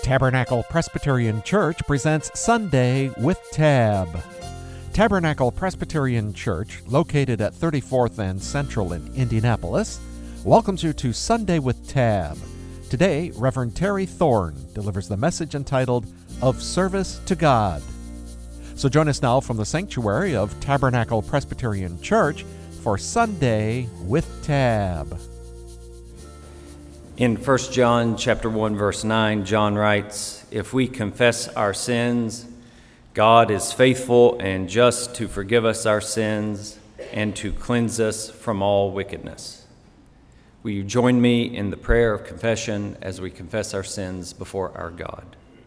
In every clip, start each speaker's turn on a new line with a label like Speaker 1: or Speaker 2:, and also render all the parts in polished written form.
Speaker 1: Tabernacle Presbyterian Church presents Sunday with Tab. Tabernacle Presbyterian Church, located at 34th and Central in Indianapolis, welcomes you to Sunday with Tab. Today, Reverend Terry Thorne delivers the message entitled, Of Service to God. So join us now from the sanctuary of Tabernacle Presbyterian Church for Sunday with Tab.
Speaker 2: In 1 John chapter 1, verse 9, John writes, "If we confess our sins, God is faithful and just to forgive us our sins and to cleanse us from all wickedness." Will you join me in the prayer of confession as we confess our sins before our God?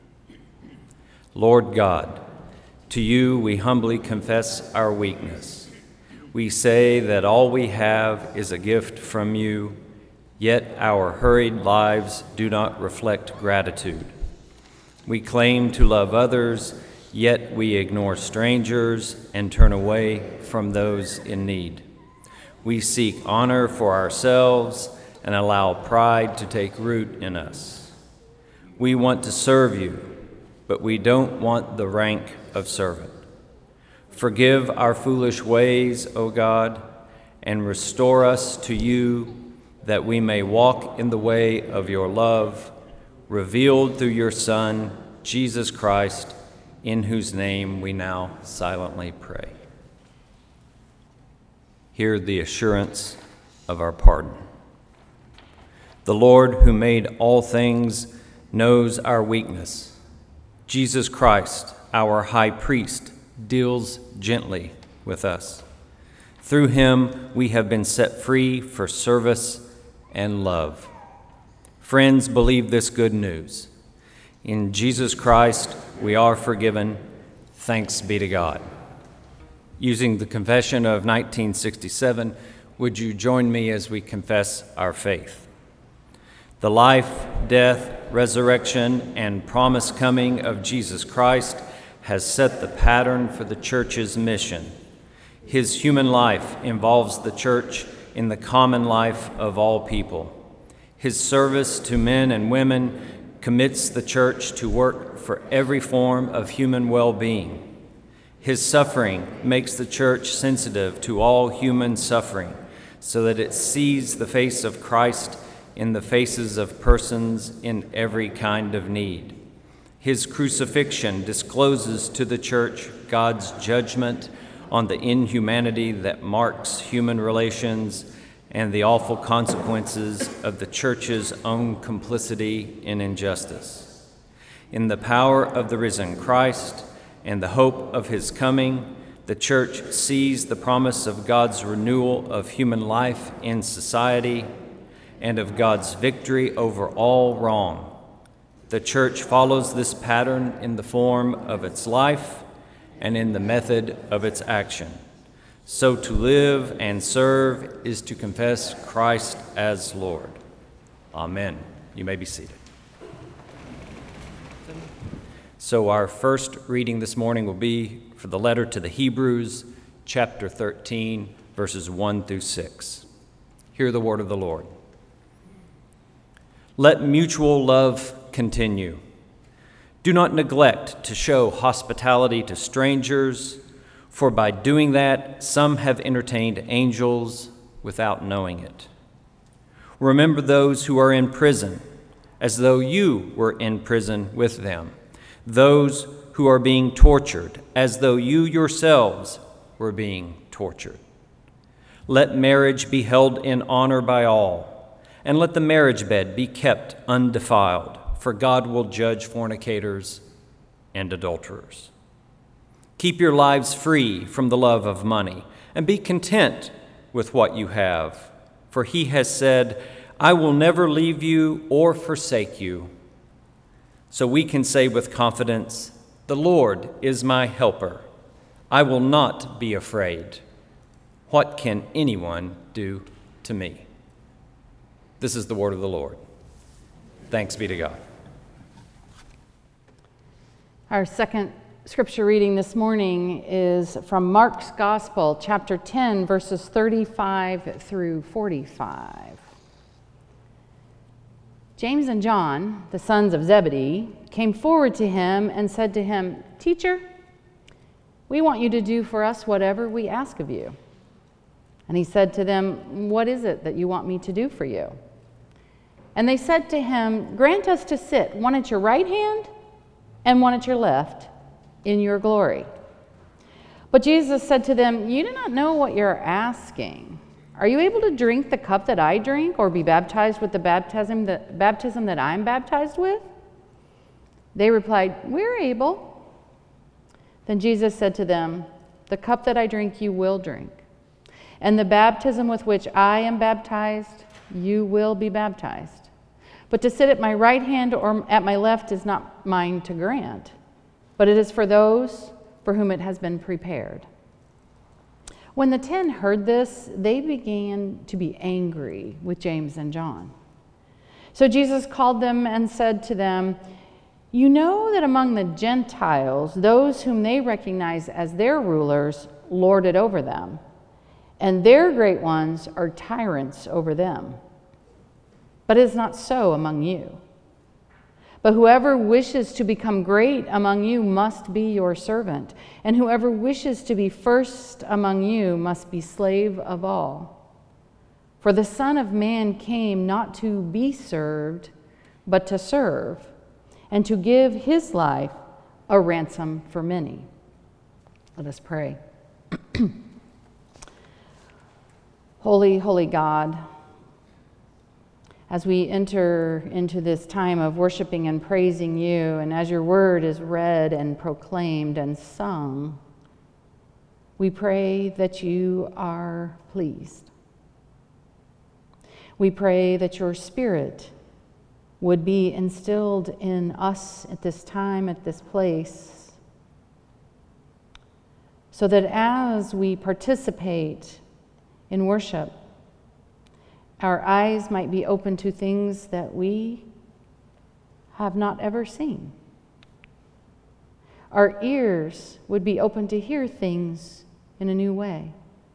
Speaker 2: Lord God, to you we humbly confess our weakness. We say that all we have is a gift from you, yet our hurried lives do not reflect gratitude. We claim to love others, yet we ignore strangers and turn away from those in need. We seek honor for ourselves and allow pride to take root in us. We want to serve you, but we don't want the rank of servant. Forgive our foolish ways, O God, and restore us to you, that we may walk in the way of your love, revealed through your Son, Jesus Christ, in whose name we now silently pray. Hear the assurance of our pardon. The Lord, who made all things, knows our weakness. Jesus Christ, our high priest, deals gently with us. Through him we have been set free for service and love. Friends, believe this good news. In Jesus Christ we are forgiven. Thanks be to God. Using the confession of 1967, would you join me as we confess our faith? The life, death, resurrection, and promised coming of Jesus Christ has set the pattern for the church's mission. His human life involves the church in the common life of all people. His service to men and women commits the church to work for every form of human well-being. His suffering makes the church sensitive to all human suffering, so that it sees the face of Christ in the faces of persons in every kind of need. His crucifixion discloses to the church God's judgment on the inhumanity that marks human relations and the awful consequences of the church's own complicity in injustice. In the power of the risen Christ and the hope of his coming, the church sees the promise of God's renewal of human life in society and of God's victory over all wrong. The church follows this pattern in the form of its life and in the method of its action. So to live and serve is to confess Christ as Lord. Amen. You may be seated. So our first reading this morning will be for the letter to the Hebrews, chapter 13, verses 1 through 6. Hear the word of the Lord. Let mutual love continue. Do not neglect to show hospitality to strangers, for by doing that, some have entertained angels without knowing it. Remember those who are in prison, as though you were in prison with them, those who are being tortured, as though you yourselves were being tortured. Let marriage be held in honor by all, and let the marriage bed be kept undefiled, for God will judge fornicators and adulterers. Keep your lives free from the love of money, and be content with what you have, for he has said, I will never leave you or forsake you. So we can say with confidence, the Lord is my helper. I will not be afraid. What can anyone do to me? This is the word of the Lord. Thanks be to God.
Speaker 3: Our second scripture reading this morning is from Mark's Gospel, chapter 10, verses 35 through 45. James and John, the sons of Zebedee, came forward to him and said to him, "Teacher, we want you to do for us whatever we ask of you." And he said to them, "What is it that you want me to do for you?" And they said to him, "Grant us to sit, one at your right hand and one at your left, in your glory." But Jesus said to them, "You do not know what you're asking. Are you able to drink the cup that I drink, or be baptized with the baptism that I'm baptized with?" They replied, "We're able." Then Jesus said to them, "The cup that I drink you will drink, and the baptism with which I am baptized you will be baptized. But to sit at my right hand or at my left is not mine to grant, but it is for those for whom it has been prepared." When the 10 heard this, they began to be angry with James and John. So Jesus called them and said to them, "You know that among the Gentiles, those whom they recognize as their rulers lord it over them, and their great ones are tyrants over them. But it is not so among you. But whoever wishes to become great among you must be your servant, and whoever wishes to be first among you must be slave of all. For the Son of Man came not to be served, but to serve, and to give his life a ransom for many." Let us pray. Holy, holy God, as we enter into this time of worshiping and praising you, and as your word is read and proclaimed and sung, we pray that you are pleased. We pray that your Spirit would be instilled in us at this time, at this place, so that as we participate in worship, our eyes might be open to things that we have not ever seen. Our ears would be open to hear things in a new way.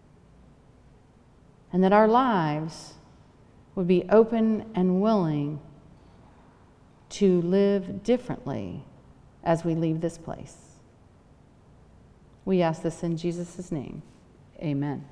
Speaker 3: And that our lives would be open and willing to live differently as we leave this place. We ask this in Jesus' name. Amen.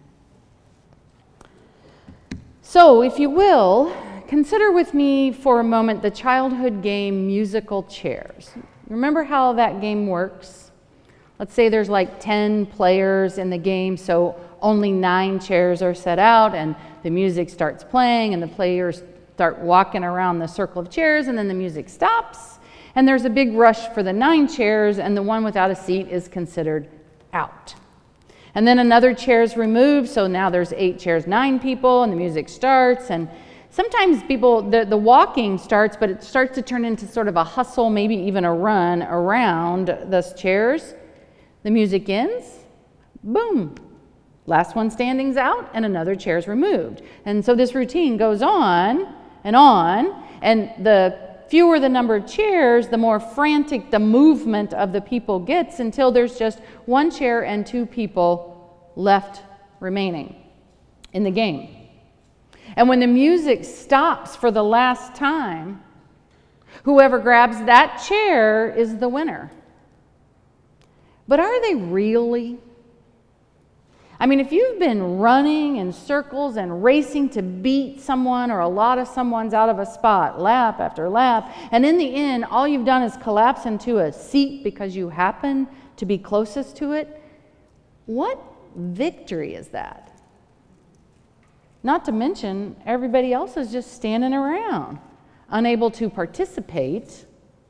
Speaker 3: So, if you will, consider with me for a moment the childhood game musical chairs. Remember how that game works? Let's say there's like 10 players in the game, so only 9 chairs are set out, and the music starts playing, and the players start walking around the circle of chairs, and then the music stops, and there's a big rush for the 9 chairs, and the one without a seat is considered out. And then another chair is removed, so now there's 8 chairs, 9 people, and the music starts. And sometimes people, the walking starts, but it starts to turn into sort of a hustle, maybe even a run around those chairs. The music ends, boom, last one standing's out, and another chair's removed. And so this routine goes on, and the fewer the number of chairs, the more frantic the movement of the people gets, until there's just 1 chair and 2 people left remaining in the game. And when the music stops for the last time, whoever grabs that chair is the winner. But are they really? I mean, if you've been running in circles and racing to beat someone or a lot of someone's out of a spot, lap after lap, and in the end, all you've done is collapse into a seat because you happen to be closest to it, what victory is that? Not to mention, everybody else is just standing around, unable to participate,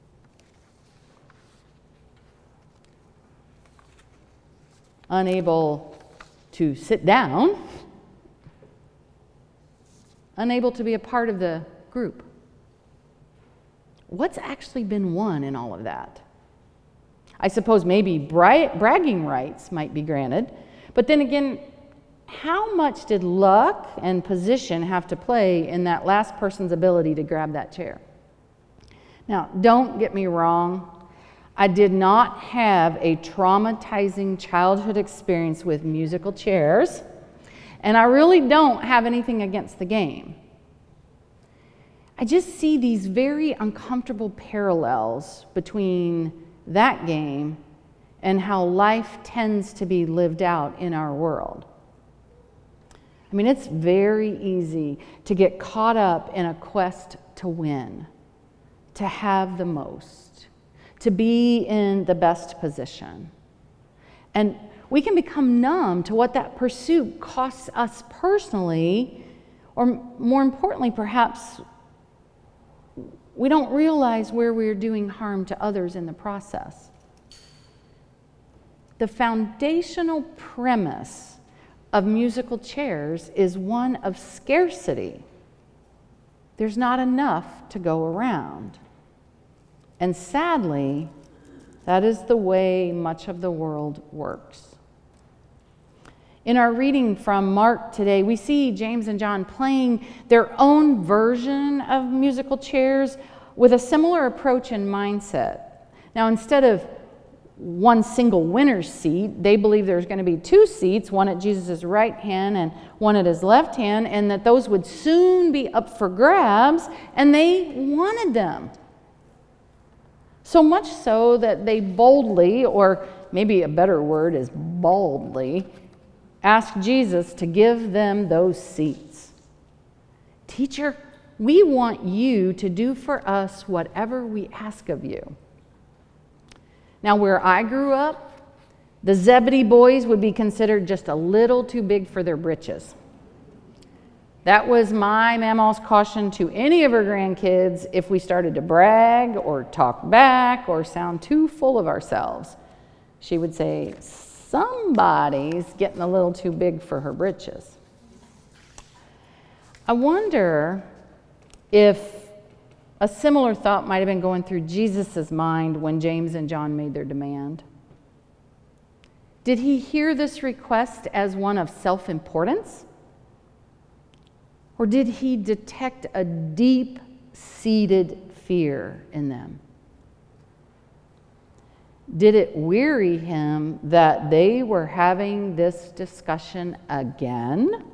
Speaker 3: unable to sit down, unable to be a part of the group. What's actually been won in all of that? I suppose maybe bragging rights might be granted, but then again, how much did luck and position have to play in that last person's ability to grab that chair? Now, don't get me wrong. I did not have a traumatizing childhood experience with musical chairs, and I really don't have anything against the game. I just see these very uncomfortable parallels between that game and how life tends to be lived out in our world. I mean, it's very easy to get caught up in a quest to win, to have the most, to be in the best position. And we can become numb to what that pursuit costs us personally, or more importantly, perhaps we don't realize where we're doing harm to others in the process. The foundational premise of musical chairs is one of scarcity. There's not enough to go around. And sadly, that is the way much of the world works. In our reading from Mark today, we see James and John playing their own version of musical chairs with a similar approach and mindset. Now, instead of one single winner's seat, they believe there's going to be two seats, one at Jesus' right hand and one at his left hand, and that those would soon be up for grabs, and they wanted them. So much so that they boldly, or maybe a better word is baldly, asked Jesus to give them those seats. Teacher, we want you to do for us whatever we ask of you. Now, where I grew up, the Zebedee boys would be considered just a little too big for their britches. That was my mama's caution to any of her grandkids if we started to brag or talk back or sound too full of ourselves. She would say, somebody's getting a little too big for her britches. I wonder if a similar thought might have been going through Jesus' mind when James and John made their demand. Did he hear this request as one of self-importance? Or did he detect a deep-seated fear in them? Did it weary him that they were having this discussion again?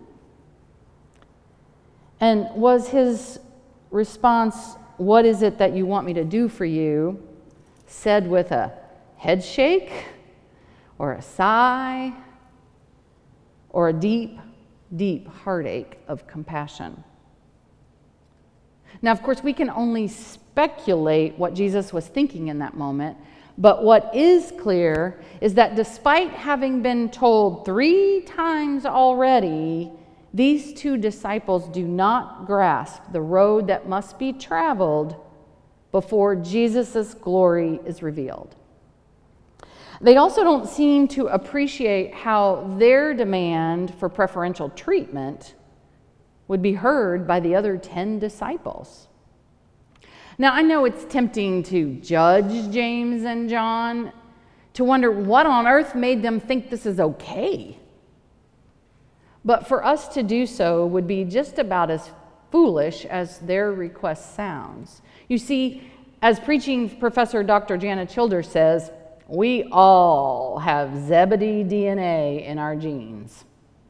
Speaker 3: And was his response, "What is it that you want me to do for you?" said with a head shake or a sigh or a deep, deep heartache of compassion? Now, of course, we can only speculate what Jesus was thinking in that moment, but what is clear is that despite having been told 3 times already, these 2 disciples do not grasp the road that must be traveled before Jesus' glory is revealed. They also don't seem to appreciate how their demand for preferential treatment would be heard by the other 10 disciples. Now, I know it's tempting to judge James and John, to wonder what on earth made them think this is okay. But for us to do so would be just about as foolish as their request sounds. You see, as preaching professor Dr. Janet Childers says, we all have Zebedee DNA in our genes.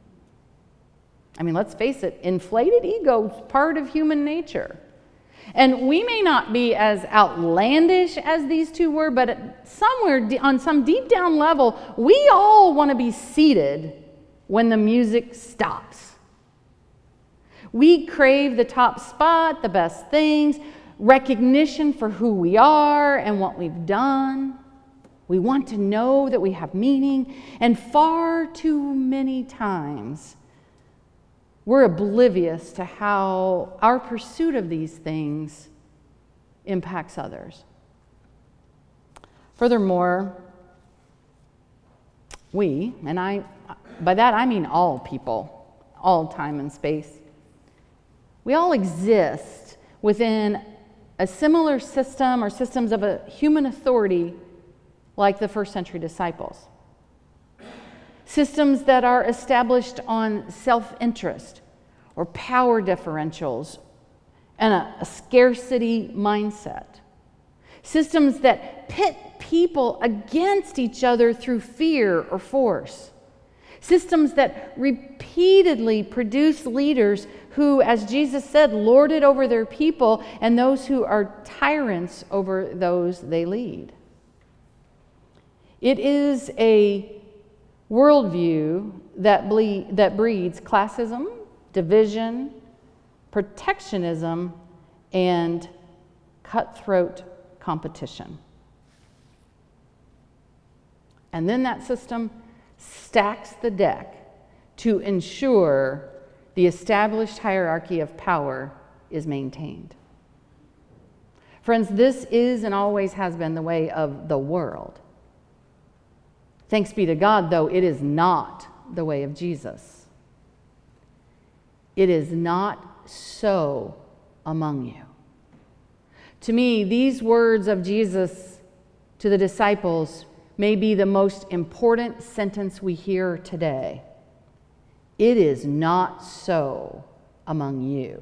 Speaker 3: I mean, let's face it, inflated ego is part of human nature. And we may not be as outlandish as these 2 were, but somewhere on some deep down level, we all want to be seated when the music stops. We crave the top spot, the best things, recognition for who we are and what we've done. We want to know that we have meaning, and far too many times we're oblivious to how our pursuit of these things impacts others. Furthermore, we, and by that I mean all people, all time and space, we all exist within a similar system or systems of a human authority like the first century disciples. Systems that are established on self-interest or power differentials and a scarcity mindset. Systems that pit people against each other through fear or force. Systems that repeatedly produce leaders who, as Jesus said, lord it over their people, and those who are tyrants over those they lead. It is a worldview that breeds classism, division, protectionism, and cutthroat competition. And then that system stacks the deck to ensure the established hierarchy of power is maintained. Friends, this is and always has been the way of the world. Thanks be to God, though, it is not the way of Jesus. It is not so among you. To me, these words of Jesus to the disciples may be the most important sentence we hear today. It is not so among you.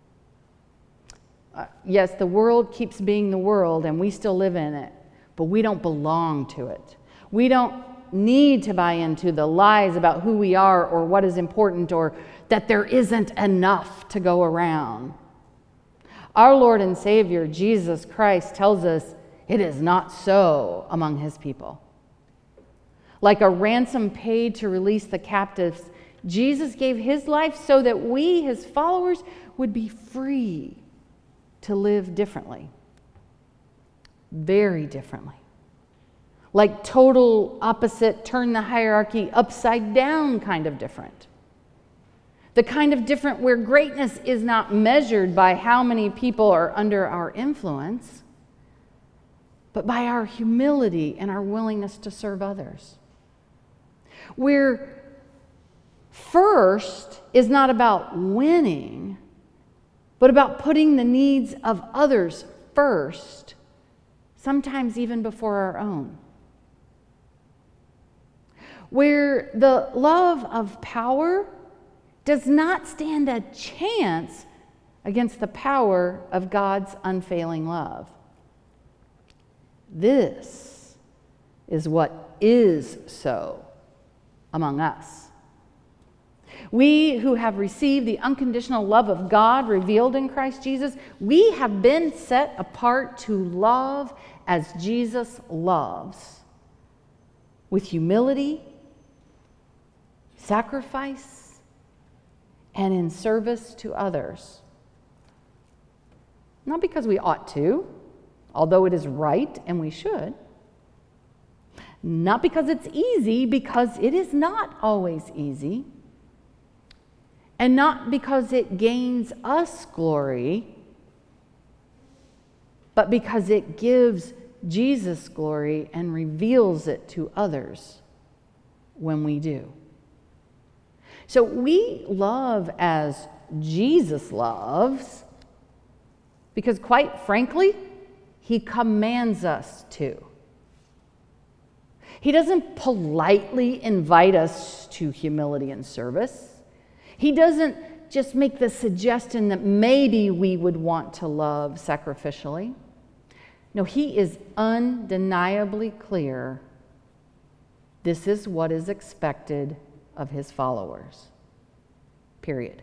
Speaker 3: Yes, the world keeps being the world and we still live in it, but we don't belong to it. We don't need to buy into the lies about who we are or what is important or that there isn't enough to go around. Our Lord and Savior, Jesus Christ, tells us it is not so among his people. Like a ransom paid to release the captives, Jesus gave his life so that we, his followers, would be free to live differently. Very differently. Like total opposite, turn the hierarchy upside down kind of different. The kind of different where greatness is not measured by how many people are under our influence, but by our humility and our willingness to serve others. Where first is not about winning, but about putting the needs of others first, sometimes even before our own. Where the love of power does not stand a chance against the power of God's unfailing love. This is what is so among us. We who have received the unconditional love of God revealed in Christ Jesus, we have been set apart to love as Jesus loves, with humility, sacrifice, and in service to others. Not because we ought to, although it is right and we should. Not because it's easy, because it is not always easy. And not because it gains us glory, but because it gives Jesus glory and reveals it to others when we do. So we love as Jesus loves because, quite frankly, he commands us to. He doesn't politely invite us to humility and service. He doesn't just make the suggestion that maybe we would want to love sacrificially. No, he is undeniably clear. This is what is expected of his followers. Period.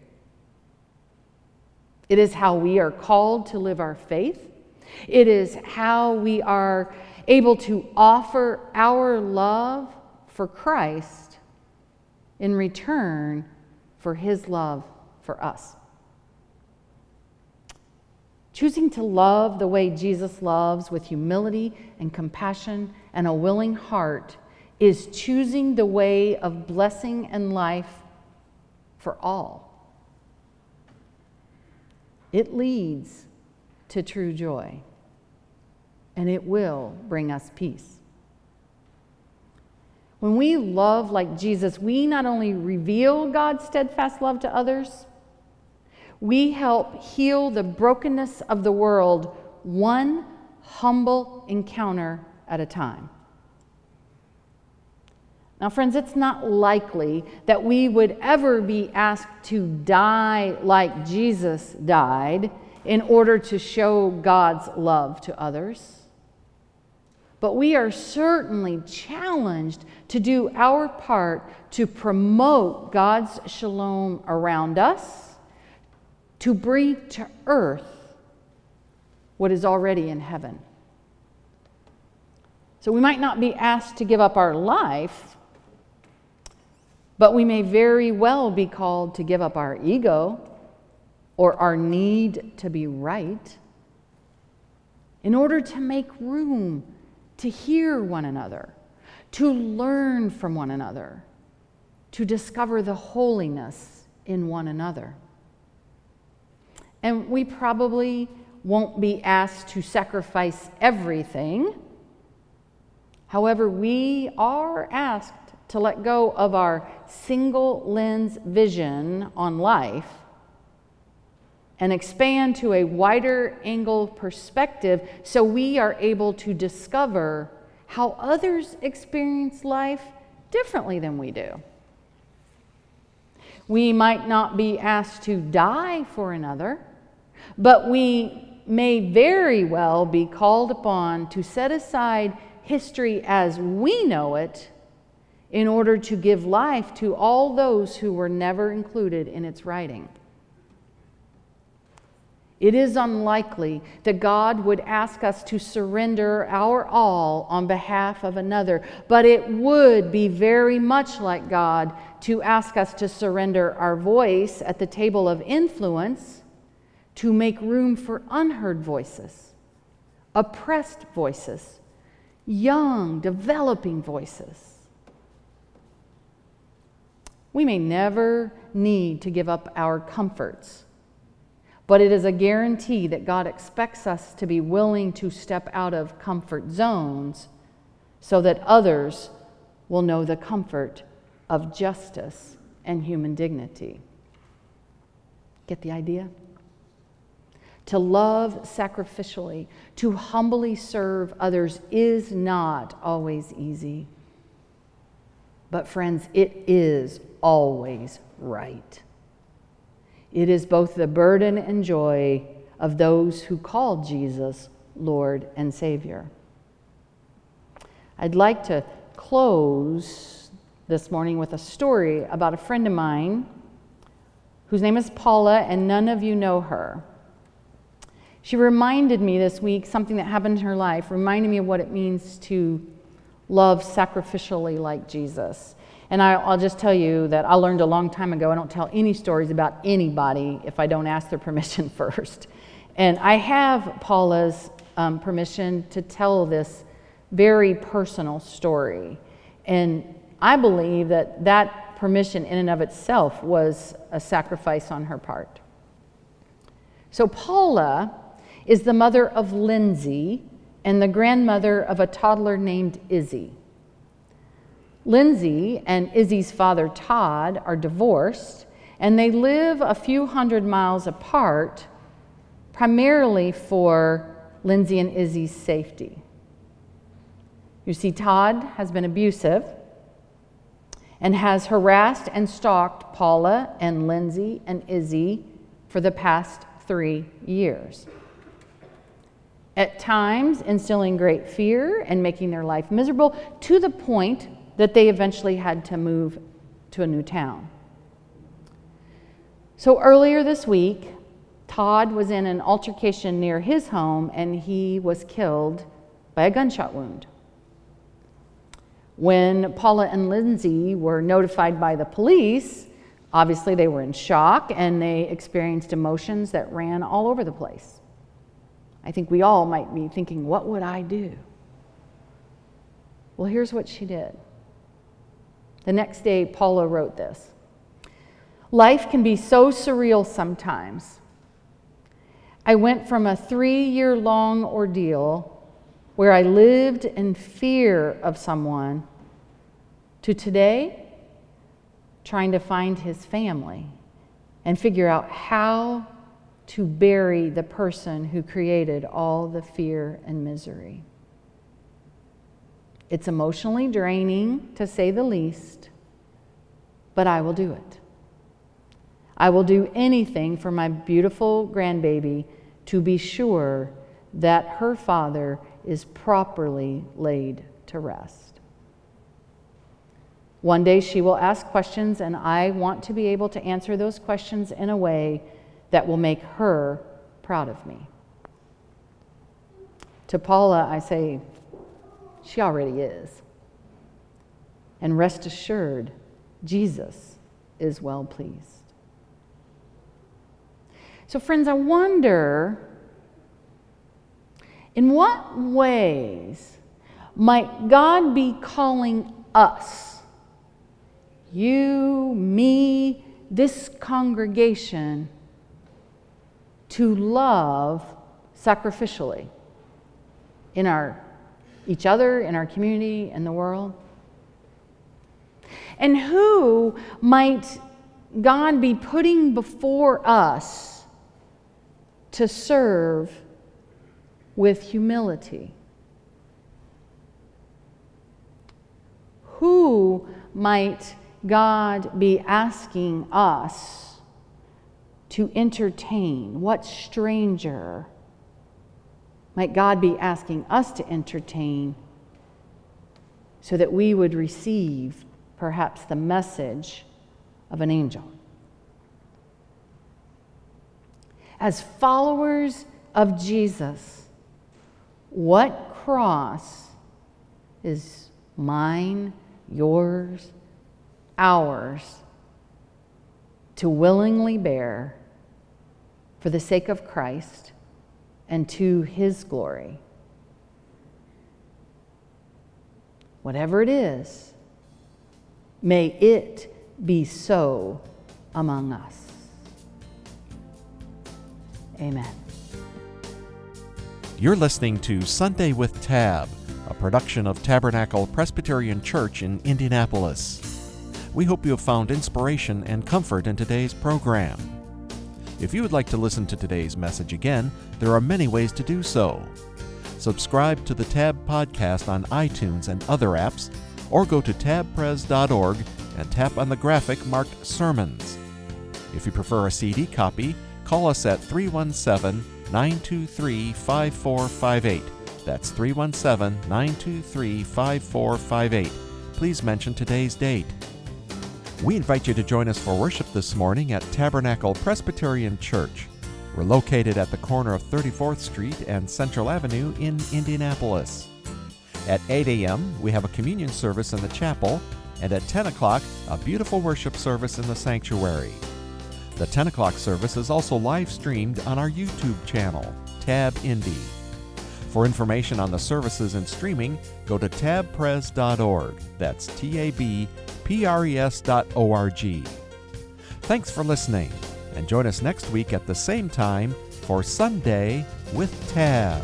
Speaker 3: It is how we are called to live our faith. It is how we are able to offer our love for Christ in return for his love for us. Choosing to love the way Jesus loves, with humility and compassion and a willing heart, is choosing the way of blessing and life for all. It leads to true joy, and it will bring us peace. When we love like Jesus, we not only reveal God's steadfast love to others, we help heal the brokenness of the world one humble encounter at a time. Now, friends, it's not likely that we would ever be asked to die like Jesus died in order to show God's love to others. but we are certainly challenged to do our part to promote God's shalom around us, to bring to earth what is already in heaven. So we might not be asked to give up our life, but we may very well be called to give up our ego or our need to be right in order to make room to hear one another, to learn from one another, to discover the holiness in one another. And we probably won't be asked to sacrifice everything. However, we are asked to let go of our single lens vision on life and expand to a wider angle perspective so we are able to discover how others experience life differently than we do. We might not be asked to die for another, but we may very well be called upon to set aside history as we know it in order to give life to all those who were never included in its writing. It is unlikely that God would ask us to surrender our all on behalf of another, but it would be very much like God to ask us to surrender our voice at the table of influence to make room for unheard voices, oppressed voices, young, developing voices. We may never need to give up our comforts, but it is a guarantee that God expects us to be willing to step out of comfort zones so that others will know the comfort of justice and human dignity. Get the idea? To love sacrificially, to humbly serve others is not always easy. But friends, it is always right. It is both the burden and joy of those who call Jesus Lord and Savior. I'd like to close this morning with a story about a friend of mine whose name is Paula, and none of you know her. She reminded me this week, something that happened in her life, reminded me of what it means to love sacrificially like Jesus. And I'll just tell you that I learned a long time ago, I don't tell any stories about anybody if I don't ask their permission first. And I have Paula's permission to tell this very personal story. And I believe that that permission in and of itself was a sacrifice on her part. So Paula is the mother of Lindsay and the grandmother of a toddler named Izzy. Lindsay and Izzy's father, Todd, are divorced, and they live a few hundred miles apart, primarily for Lindsay and Izzy's safety. You see, Todd has been abusive and has harassed and stalked Paula and Lindsay and Izzy for the past 3 years. At times, instilling great fear and making their life miserable to the point that they eventually had to move to a new town. So earlier this week, Todd was in an altercation near his home and he was killed by a gunshot wound. When Paula and Lindsay were notified by the police, obviously they were in shock and they experienced emotions that ran all over the place. I think we all might be thinking, what would I do? Well, here's what she did. The next day, Paula wrote this. Life can be so surreal sometimes. I went from a 3-year-long ordeal where I lived in fear of someone to today trying to find his family and figure out how to bury the person who created all the fear and misery. It's emotionally draining, to say the least, but I will do it. I will do anything for my beautiful grandbaby to be sure that her father is properly laid to rest. One day she will ask questions, and I want to be able to answer those questions in a way that will make her proud of me. To Paula, I say, she already is. And rest assured, Jesus is well pleased. So friends, I wonder, in what ways might God be calling us, you, me, this congregation, to love sacrificially in each other, in our community, in the world? And who might God be putting before us to serve with humility? Who might God be asking us to entertain? What stranger might God be asking us to entertain so that we would receive perhaps the message of an angel? As followers of Jesus, what cross is mine, yours, ours to willingly bear for the sake of Christ and to His glory? Whatever it is, may it be so among us. Amen.
Speaker 1: You're listening to Sunday with Tab, a production of Tabernacle Presbyterian Church in Indianapolis. We hope you have found inspiration and comfort in today's program. If you would like to listen to today's message again, there are many ways to do so. Subscribe to the Tab podcast on iTunes and other apps, or go to tabpres.org and tap on the graphic marked Sermons. If you prefer a CD copy, call us at 317-923-5458. That's 317-923-5458. Please mention today's date. We invite you to join us for worship this morning at Tabernacle Presbyterian Church. We're located at the corner of 34th Street and Central Avenue in Indianapolis. At 8 a.m., we have a communion service in the chapel, and at 10 o'clock, a beautiful worship service in the sanctuary. The 10 o'clock service is also live streamed on our YouTube channel, Tab Indy. For information on the services and streaming, go to tabpres.org. That's tabpres.org. Thanks for listening, and join us next week at the same time for Sunday with Tab.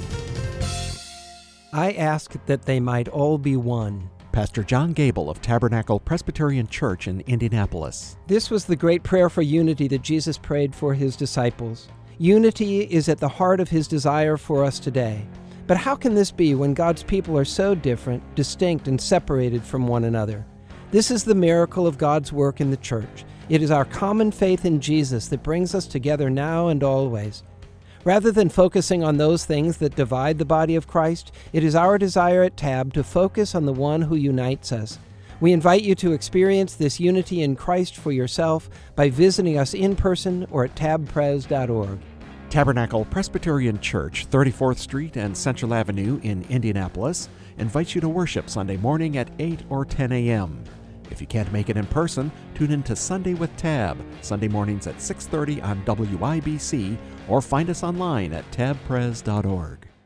Speaker 4: I ask that they might all be one.
Speaker 1: Pastor John Gable of Tabernacle Presbyterian Church in Indianapolis.
Speaker 4: This was the great prayer for unity that Jesus prayed for His disciples. Unity is at the heart of His desire for us today. But how can this be when God's people are so different, distinct, and separated from one another? This is the miracle of God's work in the church. It is our common faith in Jesus that brings us together now and always. Rather than focusing on those things that divide the body of Christ, it is our desire at Tab to focus on the one who unites us. We invite you to experience this unity in Christ for yourself by visiting us in person or at tabpres.org.
Speaker 1: Tabernacle Presbyterian Church, 34th Street and Central Avenue in Indianapolis, invites you to worship Sunday morning at 8 or 10 a.m. If you can't make it in person, tune in to Sunday with Tab, Sunday mornings at 6:30 on WIBC, or find us online at tabpres.org.